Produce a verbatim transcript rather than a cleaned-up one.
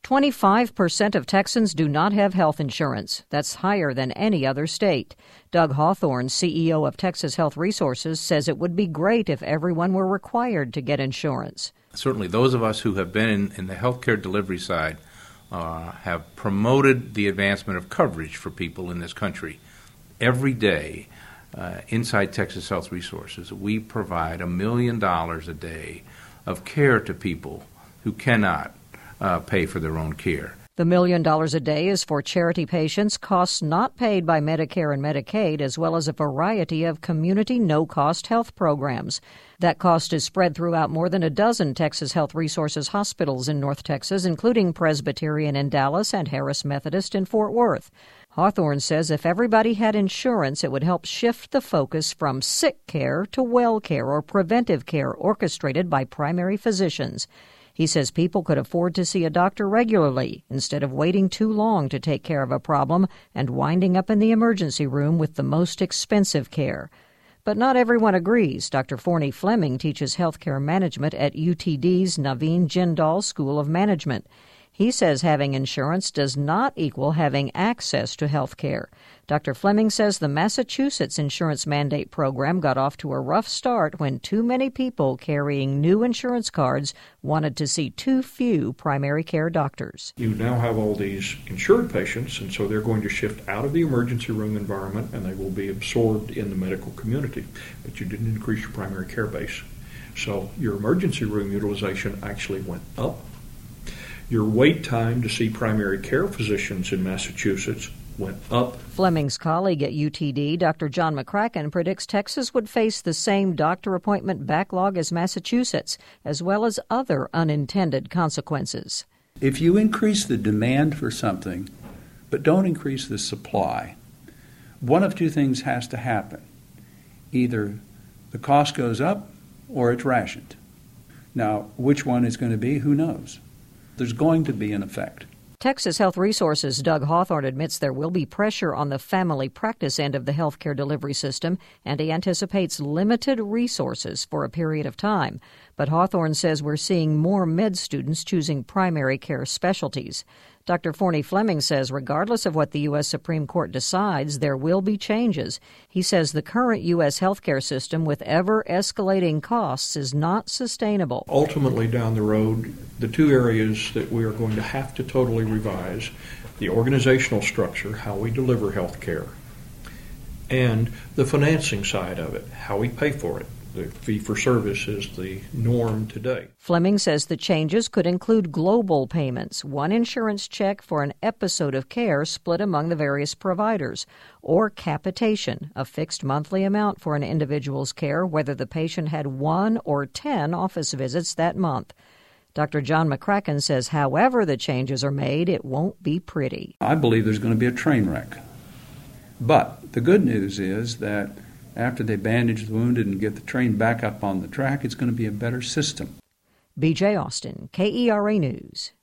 twenty-five percent of Texans do not have health insurance. That's higher than any other state. Doug Hawthorne, C E O of Texas Health Resources, says it would be great if everyone were required to get insurance. Certainly those of us who have been in, in the healthcare delivery side uh, have promoted the advancement of coverage for people in this country. Every day, uh, inside Texas Health Resources, we provide a million dollars a day of care to people who cannot uh, pay for their own care. The million dollars a day is for charity patients, costs not paid by Medicare and Medicaid, as well as a variety of community no-cost health programs. That cost is spread throughout more than a dozen Texas Health Resources hospitals in North Texas, including Presbyterian in Dallas and Harris Methodist in Fort Worth. Hawthorne says if everybody had insurance, it would help shift the focus from sick care to well care or preventive care orchestrated by primary physicians. He says people could afford to see a doctor regularly instead of waiting too long to take care of a problem and winding up in the emergency room with the most expensive care. But not everyone agrees. Doctor Forney Fleming teaches healthcare management at U T D's Naveen Jindal School of Management. He says having insurance does not equal having access to health care. Doctor Fleming says the Massachusetts insurance mandate program got off to a rough start when too many people carrying new insurance cards wanted to see too few primary care doctors. You now have all these insured patients, and so they're going to shift out of the emergency room environment and they will be absorbed in the medical community. But you didn't increase your primary care base. So your emergency room utilization actually went up. Your wait time to see primary care physicians in Massachusetts went up. Fleming's colleague at U T D, Doctor John McCracken, predicts Texas would face the same doctor appointment backlog as Massachusetts, as well as other unintended consequences. If you increase the demand for something, but don't increase the supply, one of two things has to happen. Either the cost goes up or it's rationed. Now, which one is going to be, who knows? There's going to be an effect. Texas Health Resources' Doug Hawthorne admits there will be pressure on the family practice end of the healthcare delivery system, and he anticipates limited resources for a period of time. But Hawthorne says we're seeing more med students choosing primary care specialties. Doctor Forney Fleming says regardless of what the U S Supreme Court decides, there will be changes. He says the current U S healthcare system with ever-escalating costs is not sustainable. Ultimately, down the road, the two areas that we are going to have to totally revise, the organizational structure, how we deliver health care, and the financing side of it, how we pay for it. The fee-for-service is the norm today. Fleming says the changes could include global payments, one insurance check for an episode of care split among the various providers, or capitation, a fixed monthly amount for an individual's care, whether the patient had one or ten office visits that month. Doctor John McCracken says however the changes are made, it won't be pretty. I believe there's going to be a train wreck. But the good news is that after they bandage the wounded and get the train back up on the track, it's going to be a better system. B J Austin, K E R A News.